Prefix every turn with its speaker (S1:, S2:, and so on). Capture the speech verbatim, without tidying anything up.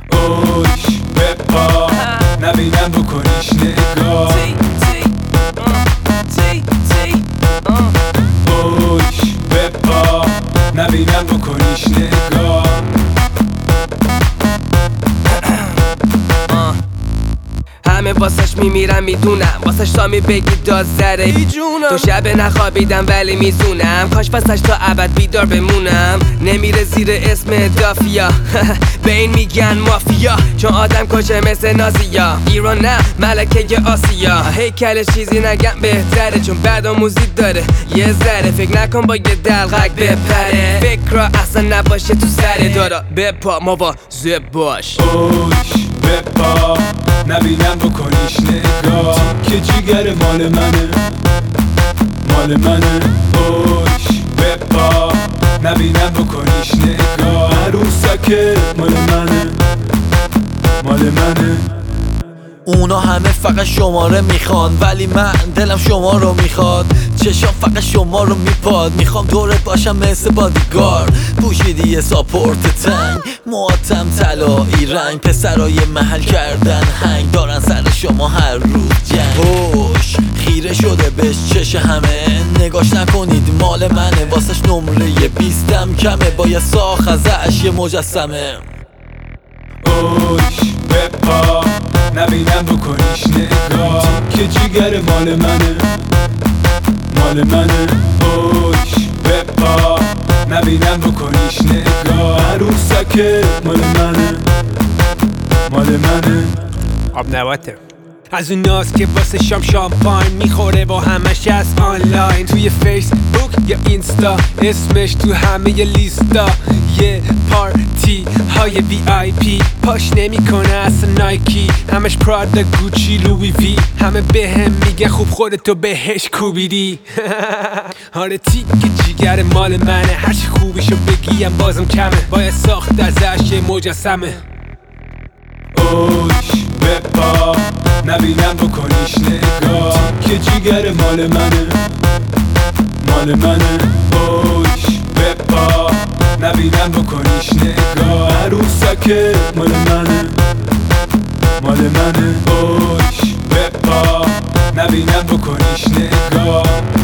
S1: اوش بپا نبینم بکنیش نگاه اوش بپا نبینم بکنیش نگاه
S2: همه واسش میمیرم میدونم واسش تا میبگی داد زره تو شب نخوابیدم ولی میزونم کاش واسش تا ابد بیدار بمونم نمیره زیر اسم دافیا به این میگن مافیا چون آدم کشه مثل نازیا ایران نه ملکه آسیا هیکلش چیزی نگم بهتره چون بعد آموزی داره یه ذره فکر نکن با یه دلغک بپره فکر را اصلا نباشه تو سر دارا بپا مواظب باش
S1: اوش بپا نبینم بکنیش نگاه که جیگر مال منه مال منه اوش بپا نبینم بکنیش نگاه عروسکه مال منه مال منه
S3: اونا همه فقط شماره میخوان ولی من دلم شما رو میخواد چشام فقط شما رو میپاد میخوام دورت باشم مثل بادیگار پوشیدی یه ساپورت تنگ مواتم طلایی رنگ پسرای محل کردن هنگ دارن سر شما هر روز جنگ هوش خیره شده بهش چش همه نگاش نکنید مال منه واسش نمره بیستم کمه با یه ساخ ازش یه مجسمه
S1: اوش بپا نبینم بکنیش نگاه که جیگر مال منه مال منه اوش بپا نبینم بکنیش نگاه عروسکه مال منه مال منه
S4: آب نباته از اون ناز که واسه شام شامپاین میخوره با همش از آنلاین توی فیسبوک یا اینستا اسمش تو همه ی لیستا یه پارتی های وی آی پی پاش نمیکنه اصلا نایکی همش پرادا گوچی لوی وی همه به هم میگه خوب خودتو بهش کوبیدی آره تیک جیگر مال منه هرچی خوبیشو بگیم بازم کمه باید ساخت ازش یه مجسمه
S1: اوش بپا نبینم بکنیش نگاه که جیگر مال منه مال منه اوش بپا نبینم بکنیش نگاه عروسکه مال منه مال منه اوش بپا نبینم بکنیش نگاه